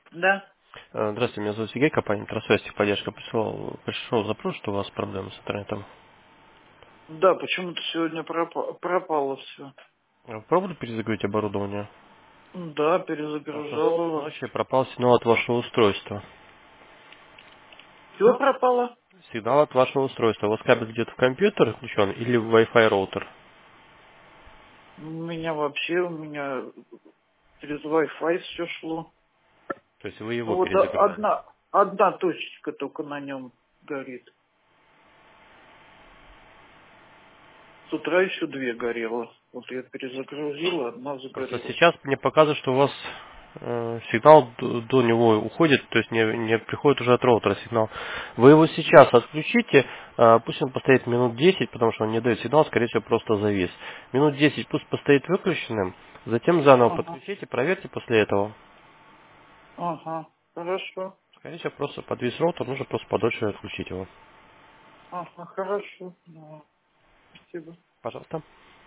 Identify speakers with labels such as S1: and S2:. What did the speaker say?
S1: Да.
S2: Здравствуйте, меня зовут Сергей, компания Трасвест, техподдержка. Пришел запрос, что у вас проблемы с интернетом.
S1: Да, почему-то сегодня пропало все.
S2: Пробовали перезагрузить оборудование?
S1: Да,
S2: Потому что
S1: перезагружал его.
S2: ночью пропал сигнал от вашего устройства.
S1: Все пропало?
S2: Сигнал от вашего устройства. У вас кабель где-то в компьютер включен или в Wi-Fi роутер?
S1: У меня через Wi-Fi все шло.
S2: То есть вы
S1: Ну
S2: его
S1: вот
S2: перезагружали.
S1: одна точечка только на нем горит. С утра еще две горело. Вот я перезагрузила, одна
S2: Просто
S1: загорелась.
S2: сейчас мне показывает, что у вас сигнал до него уходит, то есть не приходит уже от роутера сигнал. Вы его сейчас отключите, пусть он постоит минут 10, потому что он не дает сигнал, скорее всего, просто завис. Минут 10 пусть постоит выключенным, затем заново
S1: Ага,
S2: подключите, проверьте после этого.
S1: ага, хорошо.
S2: Скорее всего, просто подвис роутер, нужно просто подольше отключить его.
S1: Ага, хорошо. Да, спасибо.
S2: Пожалуйста.